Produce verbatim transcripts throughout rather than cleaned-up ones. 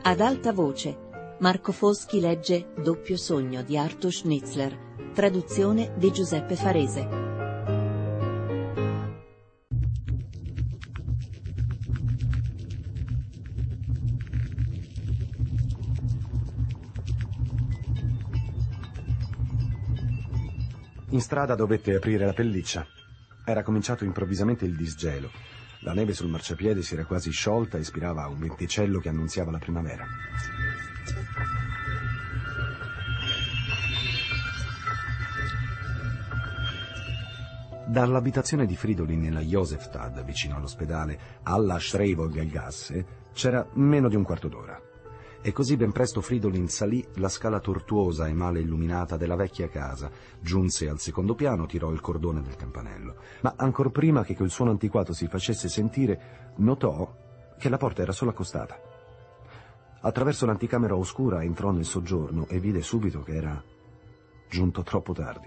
Ad alta voce, Marco Foschi legge Doppio sogno di Arthur Schnitzler, traduzione di Giuseppe Farese. In strada dovette aprire la pelliccia. Era cominciato improvvisamente il disgelo. La neve sul marciapiede si era quasi sciolta e ispirava un venticello che annunziava la primavera. Dall'abitazione di Fridolin nella Josefstadt, vicino all'ospedale, alla Schreivolgelgasse, c'era meno di un quarto d'ora. E così ben presto Fridolin salì la scala tortuosa e male illuminata della vecchia casa, giunse al secondo piano, tirò il cordone del campanello. Ma ancor prima che quel suono antiquato si facesse sentire, notò che la porta era solo accostata. Attraverso l'anticamera oscura entrò nel soggiorno e vide subito che era giunto troppo tardi.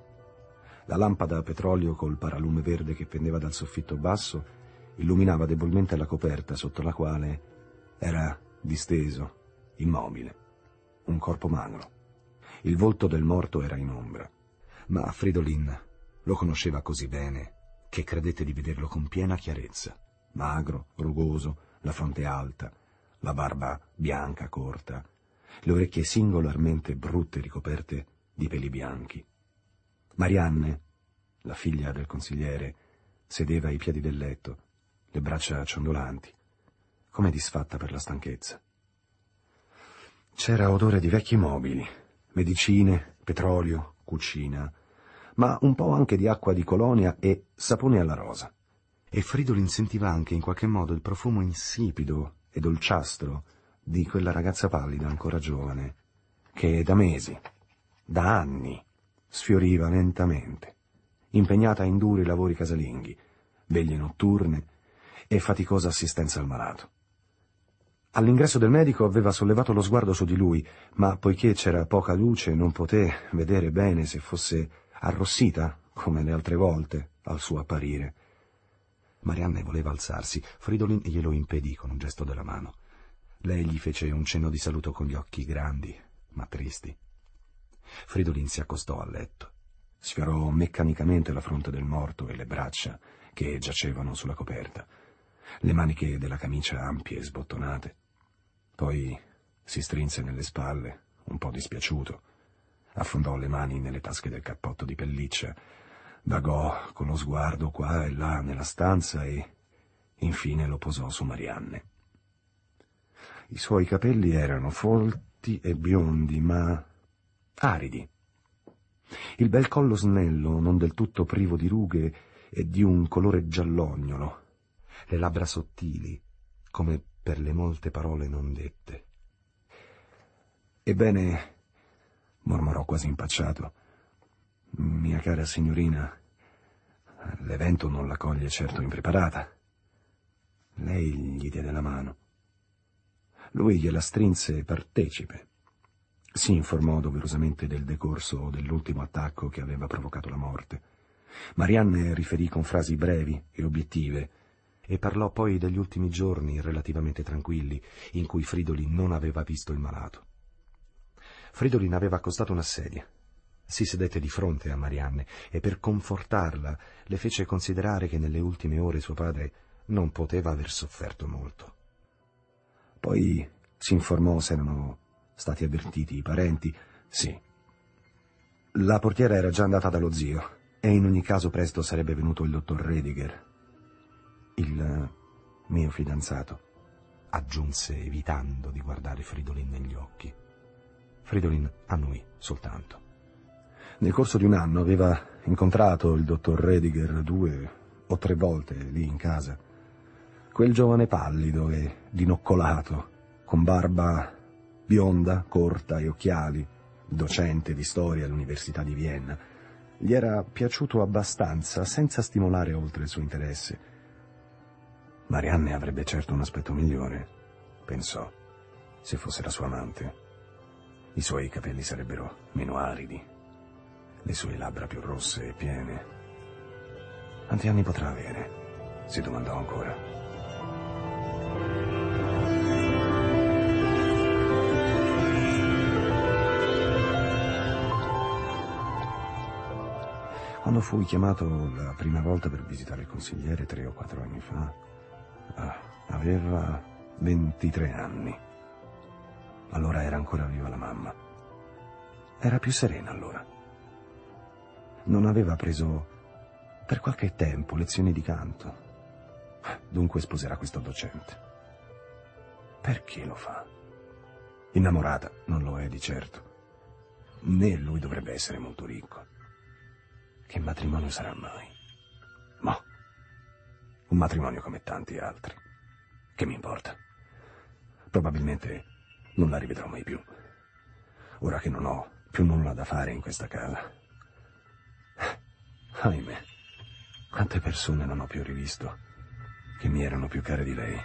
La lampada a petrolio col paralume verde che pendeva dal soffitto basso illuminava debolmente la coperta sotto la quale era disteso, immobile, un corpo magro. Il volto del morto era in ombra, ma Fridolin lo conosceva così bene che credette di vederlo con piena chiarezza. Magro, rugoso, la fronte alta, la barba bianca corta, le orecchie singolarmente brutte ricoperte di peli bianchi. Marianne, la figlia del consigliere, sedeva ai piedi del letto, le braccia ciondolanti, come disfatta per la stanchezza. C'era odore di vecchi mobili, medicine, petrolio, cucina, ma un po' anche di acqua di colonia e sapone alla rosa. E Fridolin sentiva anche in qualche modo il profumo insipido e dolciastro di quella ragazza pallida ancora giovane, che da mesi, da anni, sfioriva lentamente, impegnata in duri lavori casalinghi, veglie notturne e faticosa assistenza al malato. All'ingresso del medico aveva sollevato lo sguardo su di lui, ma poiché c'era poca luce non poté vedere bene se fosse arrossita, come le altre volte, al suo apparire. Marianne voleva alzarsi. Fridolin glielo impedì con un gesto della mano. Lei gli fece un cenno di saluto con gli occhi grandi, ma tristi. Fridolin si accostò al letto. Sfiorò meccanicamente la fronte del morto e le braccia che giacevano sulla coperta, le maniche della camicia ampie e sbottonate. Poi si strinse nelle spalle, un po' dispiaciuto, affondò le mani nelle tasche del cappotto di pelliccia, vagò con lo sguardo qua e là nella stanza e infine lo posò su Marianne. I suoi capelli erano folti e biondi, ma aridi. Il bel collo snello, non del tutto privo di rughe e di un colore giallognolo, le labbra sottili, come per le molte parole non dette. Ebbene, mormorò quasi impacciato, mia cara signorina, l'evento non la coglie certo impreparata. Lei gli diede la mano. Lui gliela strinse partecipe. Si informò doverosamente del decorso dell'ultimo attacco che aveva provocato la morte. Marianne riferì con frasi brevi e obiettive e parlò poi degli ultimi giorni relativamente tranquilli in cui Fridolin non aveva visto il malato. Fridolin aveva accostato una sedia. Si sedette di fronte a Marianne e per confortarla le fece considerare che nelle ultime ore suo padre non poteva aver sofferto molto. Poi si informò se erano stati avvertiti i parenti. Sì. La portiera era già andata dallo zio e in ogni caso presto sarebbe venuto il dottor Rediger, il mio fidanzato, aggiunse evitando di guardare Fridolin negli occhi. Fridolin annui soltanto. Nel corso di un anno aveva incontrato il dottor Rediger due o tre volte lì in casa. Quel giovane pallido e dinoccolato, con barba bionda, corta e occhiali, docente di storia all'Università di Vienna, gli era piaciuto abbastanza senza stimolare oltre il suo interesse. Marianne avrebbe certo un aspetto migliore, pensò, se fosse la sua amante. I suoi capelli sarebbero meno aridi, le sue labbra più rosse e piene. Quanti anni potrà avere? Si domandò ancora. Quando fui chiamato la prima volta per visitare il consigliere tre o quattro anni fa, aveva ventitré anni. Allora era ancora viva la mamma. Era più serena allora. Non aveva preso per qualche tempo lezioni di canto. Dunque sposerà questo docente. Perché lo fa? Innamorata non lo è di certo. Né lui dovrebbe essere molto ricco. Che matrimonio sarà mai? Ma un matrimonio come tanti altri. Che mi importa? Probabilmente non la rivedrò mai più. Ora che non ho più nulla da fare in questa casa. Ahimè, quante persone non ho più rivisto che mi erano più care di lei.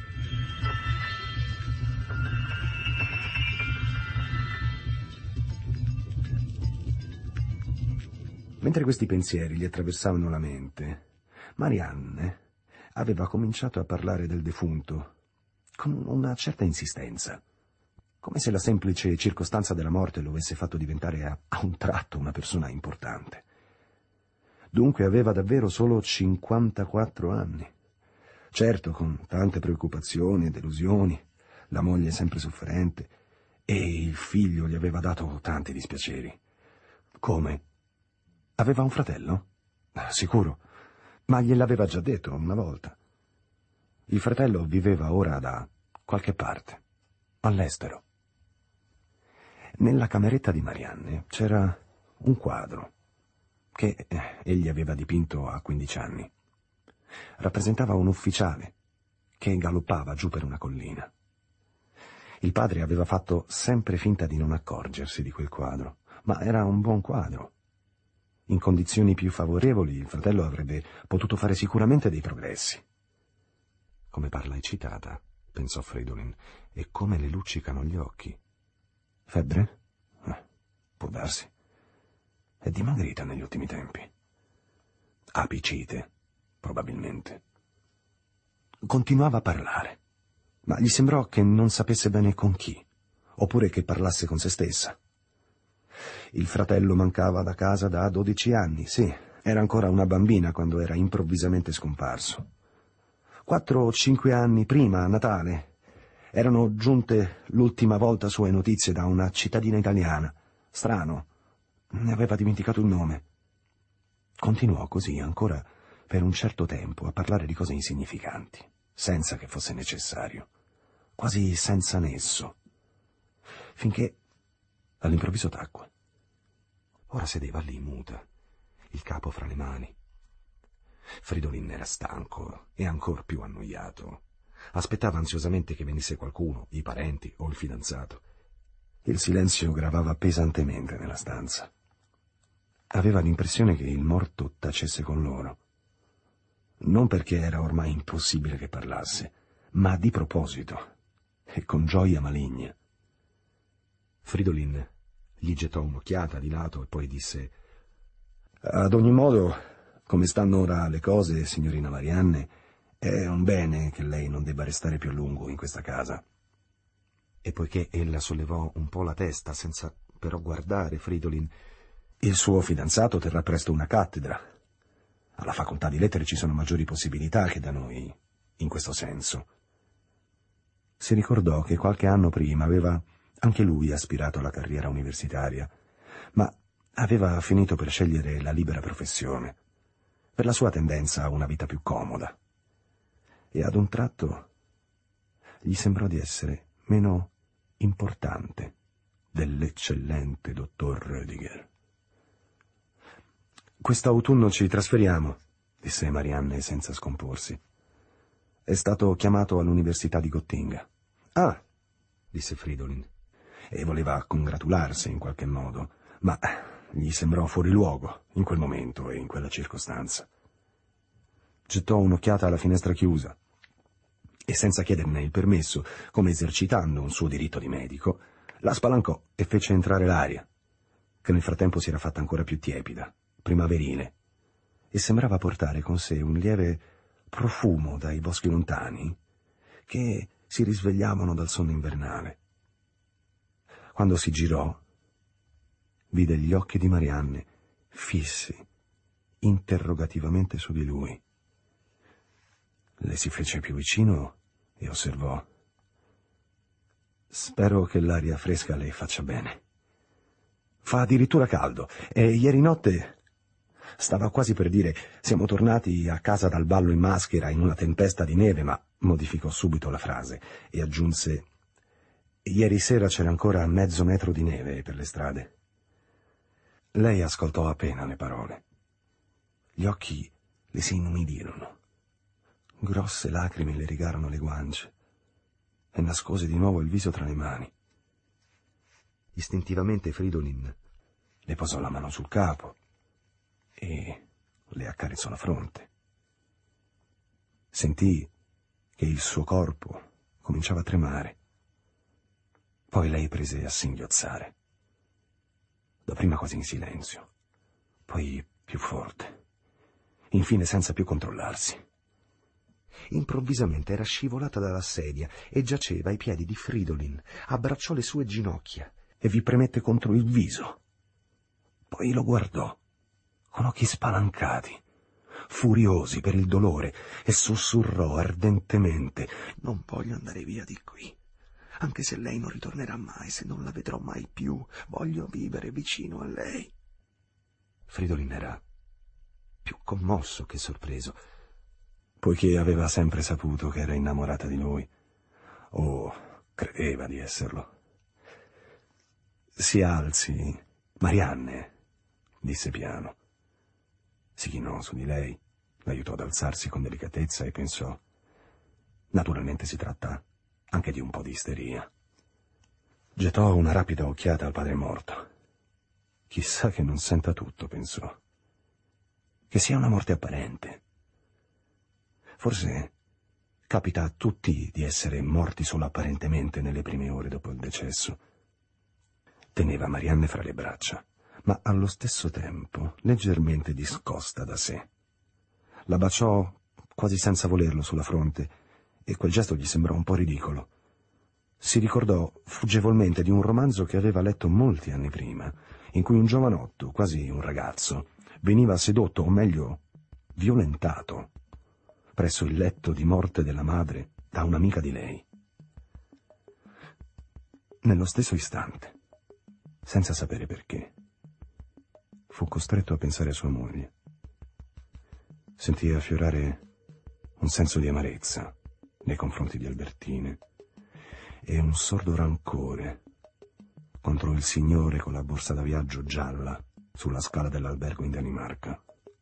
Mentre questi pensieri gli attraversavano la mente, Marianne aveva cominciato a parlare del defunto con una certa insistenza, come se la semplice circostanza della morte lo avesse fatto diventare a, a un tratto una persona importante. Dunque aveva davvero solo cinquantaquattro anni. Certo, con tante preoccupazioni e delusioni, la moglie sempre sofferente, e il figlio gli aveva dato tanti dispiaceri. Come? Aveva un fratello? Sicuro, ma gliel'aveva già detto una volta. Il fratello viveva ora da qualche parte, all'estero. Nella cameretta di Marianne c'era un quadro che egli aveva dipinto a quindici anni. Rappresentava un ufficiale che galoppava giù per una collina. Il padre aveva fatto sempre finta di non accorgersi di quel quadro, ma era un buon quadro. In condizioni più favorevoli il fratello avrebbe potuto fare sicuramente dei progressi. Come parla eccitata, pensò Fridolin, e come le luccicano gli occhi. Febbre? Eh, può darsi. È dimagrita negli ultimi tempi. Apicite, probabilmente. Continuava a parlare, ma gli sembrò che non sapesse bene con chi, oppure che parlasse con se stessa. Il fratello mancava da casa da dodici anni, sì, era ancora una bambina quando era improvvisamente scomparso. Quattro o cinque anni prima, a Natale, erano giunte l'ultima volta sue notizie da una cittadina italiana. Strano, ne aveva dimenticato il nome. Continuò così ancora per un certo tempo a parlare di cose insignificanti, senza che fosse necessario, quasi senza nesso, finché all'improvviso tacque. Ora sedeva lì muta, il capo fra le mani. Fridolin era stanco e ancor più annoiato. Aspettava ansiosamente che venisse qualcuno, i parenti o il fidanzato. Il silenzio gravava pesantemente nella stanza. Aveva l'impressione che il morto tacesse con loro. Non perché era ormai impossibile che parlasse, ma di proposito e con gioia maligna. Fridolin gli gettò un'occhiata di lato e poi disse: «Ad ogni modo, come stanno ora le cose, signorina Marianne, è un bene che lei non debba restare più a lungo in questa casa». E poiché ella sollevò un po' la testa, senza però guardare Fridolin: «Il suo fidanzato terrà presto una cattedra. Alla facoltà di lettere ci sono maggiori possibilità che da noi, in questo senso». Si ricordò che qualche anno prima aveva anche lui aspirato alla carriera universitaria, ma aveva finito per scegliere la libera professione, per la sua tendenza a una vita più comoda. E ad un tratto gli sembrò di essere meno importante dell'eccellente dottor Rödiger. «Quest'autunno ci trasferiamo», disse Marianne senza scomporsi. «È stato chiamato all'università di Gottinga». «Ah», disse Fridolin, e voleva congratularsi in qualche modo, ma gli sembrò fuori luogo in quel momento e in quella circostanza. Gettò un'occhiata alla finestra chiusa e, senza chiederne il permesso, come esercitando un suo diritto di medico, la spalancò e fece entrare l'aria, che nel frattempo si era fatta ancora più tiepida, primaverile, e sembrava portare con sé un lieve profumo dai boschi lontani che si risvegliavano dal sonno invernale. Quando si girò, vide gli occhi di Marianne fissi interrogativamente su di lui. Le si fece più vicino e osservò: «Spero che l'aria fresca le faccia bene. Fa addirittura caldo e ieri notte...» Stava quasi per dire «siamo tornati a casa dal ballo in maschera in una tempesta di neve», ma modificò subito la frase e aggiunse: «Ieri sera c'era ancora mezzo metro di neve per le strade». Lei ascoltò appena le parole. Gli occhi le si inumidirono. Grosse lacrime le rigarono le guance e nascose di nuovo il viso tra le mani. Istintivamente Fridolin le posò la mano sul capo e le accarezzò la fronte. Sentì che il suo corpo cominciava a tremare. Poi lei prese a singhiozzare. Dapprima quasi in silenzio, poi più forte, infine senza più controllarsi. Improvvisamente era scivolata dalla sedia e giaceva ai piedi di Fridolin, abbracciò le sue ginocchia e vi premette contro il viso. Poi lo guardò con occhi spalancati, furiosi per il dolore, e sussurrò ardentemente: «Non voglio andare via di qui, anche se lei non ritornerà mai, se non la vedrò mai più. Voglio vivere vicino a lei». Fridolin era più commosso che sorpreso, poiché aveva sempre saputo che era innamorata di lui, o credeva di esserlo. «Si alzi, Marianne», disse piano. Si chinò su di lei, l'aiutò ad alzarsi con delicatezza e pensò: naturalmente si tratta anche di un po' di isteria. Gettò una rapida occhiata al padre morto. Chissà che non senta tutto, pensò. Che sia una morte apparente. Forse capita a tutti di essere morti solo apparentemente nelle prime ore dopo il decesso. Teneva Marianne fra le braccia, ma allo stesso tempo leggermente discosta da sé. La baciò quasi senza volerlo sulla fronte e quel gesto gli sembrò un po' ridicolo. Si ricordò fuggevolmente di un romanzo che aveva letto molti anni prima, in cui un giovanotto, quasi un ragazzo, veniva sedotto, o meglio, violentato, presso il letto di morte della madre da un'amica di lei. Nello stesso istante, senza sapere perché, fu costretto a pensare a sua moglie. Sentì affiorare un senso di amarezza nei confronti di Albertine e un sordo rancore contro il signore con la borsa da viaggio gialla sulla scala dell'albergo in Danimarca.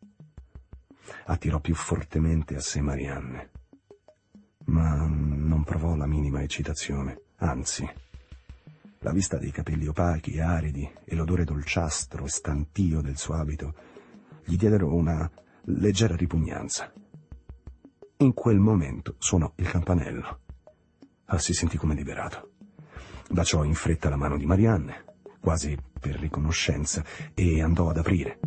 Attirò più fortemente a sé Marianne, ma non provò la minima eccitazione, anzi, la vista dei capelli opachi e aridi e l'odore dolciastro e stantio del suo abito gli diedero una leggera ripugnanza. In quel momento suonò il campanello. Ah, si sentì come liberato. Baciò in fretta la mano di Marianne, quasi per riconoscenza, e andò ad aprire.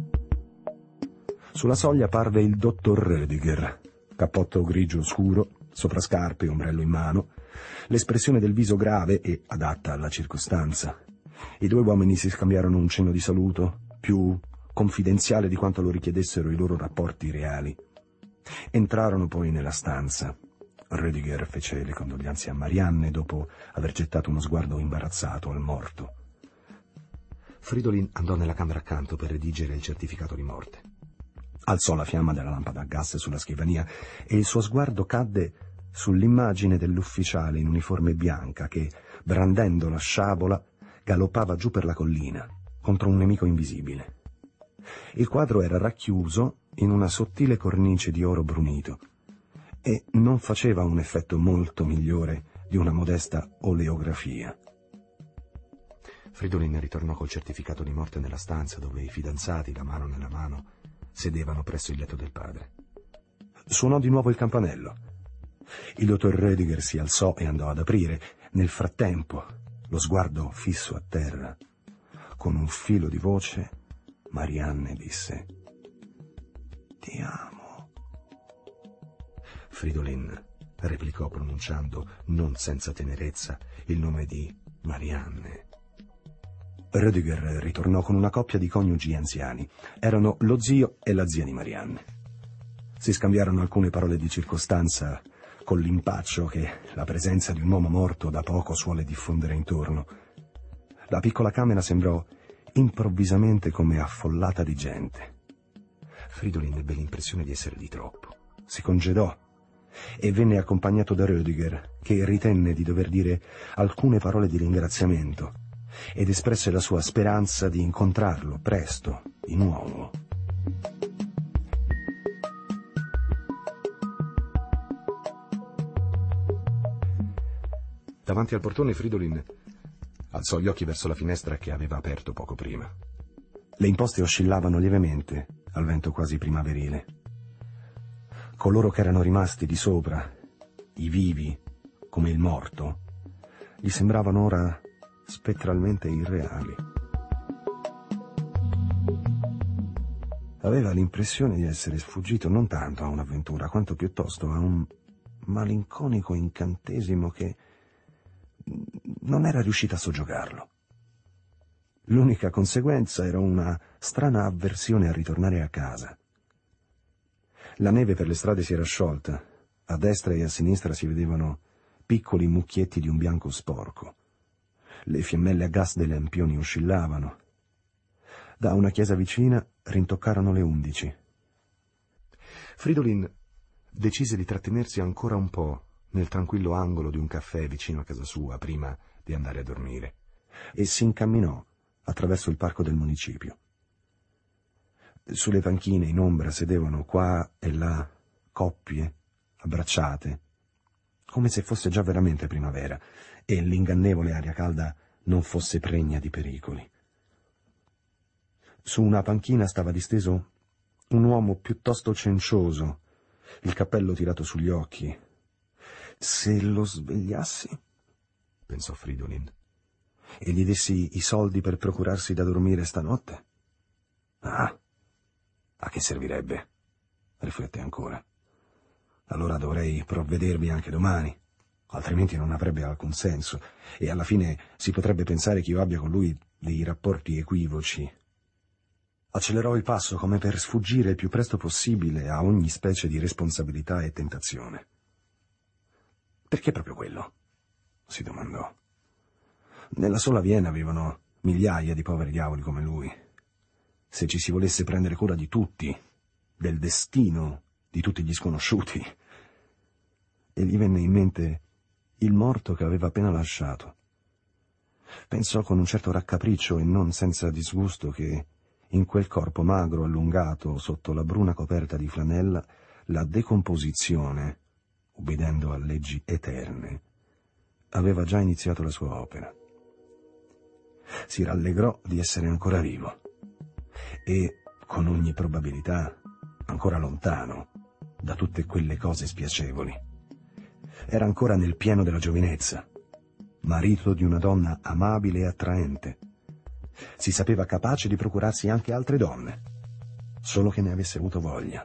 Sulla soglia parve il dottor Rödiger, cappotto grigio scuro, soprascarpe e ombrello in mano, l'espressione del viso grave e adatta alla circostanza. I due uomini si scambiarono un cenno di saluto, più confidenziale di quanto lo richiedessero i loro rapporti reali. Entrarono poi nella stanza. Rödiger fece le condoglianze a Marianne dopo aver gettato uno sguardo imbarazzato al morto. Fridolin andò nella camera accanto per redigere il certificato di morte. Alzò la fiamma della lampada a gas sulla scrivania e il suo sguardo cadde sull'immagine dell'ufficiale in uniforme bianca che, brandendo la sciabola, galoppava giù per la collina contro un nemico invisibile. Il quadro era racchiuso in una sottile cornice di oro brunito e non faceva un effetto molto migliore di una modesta oleografia. Fridolin ritornò col certificato di morte nella stanza dove i fidanzati, la mano nella mano, sedevano presso il letto del padre. Suonò di nuovo il campanello. Il dottor Rödiger si alzò e andò ad aprire. Nel frattempo, lo sguardo fisso a terra, con un filo di voce, Marianne disse: «Ti amo». Fridolin replicò pronunciando, non senza tenerezza, il nome di Marianne. Rödiger ritornò con una coppia di coniugi anziani. Erano lo zio e la zia di Marianne. Si scambiarono alcune parole di circostanza con l'impaccio che la presenza di un uomo morto da poco suole diffondere intorno. La piccola camera sembrò improvvisamente come affollata di gente. Fridolin ebbe l'impressione di essere di troppo. Si congedò e venne accompagnato da Rödiger, che ritenne di dover dire alcune parole di ringraziamento ed espresse la sua speranza di incontrarlo presto, di nuovo. Davanti al portone Fridolin alzò gli occhi verso la finestra che aveva aperto poco prima. Le imposte oscillavano lievemente al vento quasi primaverile. Coloro che erano rimasti di sopra, i vivi, come il morto, gli sembravano ora spettralmente irreali. Aveva l'impressione di essere sfuggito non tanto a un'avventura, quanto piuttosto a un malinconico incantesimo che non era riuscito a soggiogarlo. L'unica conseguenza era una strana avversione a ritornare a casa. La neve per le strade si era sciolta. A destra e a sinistra si vedevano piccoli mucchietti di un bianco sporco. Le fiammelle a gas dei lampioni oscillavano. Da una chiesa vicina rintoccarono le undici. Fridolin decise di trattenersi ancora un po' nel tranquillo angolo di un caffè vicino a casa sua prima di andare a dormire e si incamminò attraverso il parco del municipio. Sulle panchine in ombra sedevano qua e là coppie abbracciate, come se fosse già veramente primavera e l'ingannevole aria calda non fosse pregna di pericoli. Su una panchina stava disteso un uomo piuttosto cencioso, il cappello tirato sugli occhi. Se lo svegliassi, pensò Fridolin, e gli dessi i soldi per procurarsi da dormire stanotte? Ah, a che servirebbe? Riflette ancora. Allora dovrei provvedervi anche domani, altrimenti non avrebbe alcun senso, e alla fine si potrebbe pensare che io abbia con lui dei rapporti equivoci. Accelerò il passo come per sfuggire il più presto possibile a ogni specie di responsabilità e tentazione. Perché proprio quello? Si domandò. Nella sola Vienna vivono migliaia di poveri diavoli come lui. Se ci si volesse prendere cura di tutti, del destino di tutti gli sconosciuti. E gli venne in mente il morto che aveva appena lasciato. Pensò con un certo raccapriccio e non senza disgusto che in quel corpo magro allungato sotto la bruna coperta di flanella la decomposizione, ubbidendo a leggi eterne, aveva già iniziato la sua opera. Si rallegrò di essere ancora vivo e, con ogni probabilità, ancora lontano da tutte quelle cose spiacevoli. Era ancora nel pieno della giovinezza, marito di una donna amabile e attraente. Si sapeva capace di procurarsi anche altre donne, solo che ne avesse avuto voglia.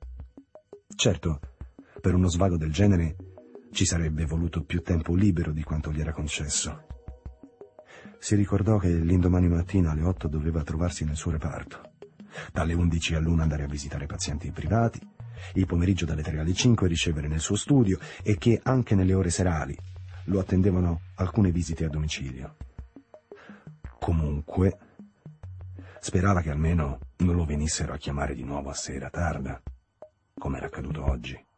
Certo, per uno svago del genere ci sarebbe voluto più tempo libero di quanto gli era concesso. Si ricordò che l'indomani mattina alle otto doveva trovarsi nel suo reparto, dalle undici all'una andare a visitare pazienti privati, il pomeriggio dalle tre alle cinque ricevere nel suo studio e che anche nelle ore serali lo attendevano alcune visite a domicilio. Comunque, sperava che almeno non lo venissero a chiamare di nuovo a sera tarda, come era accaduto oggi.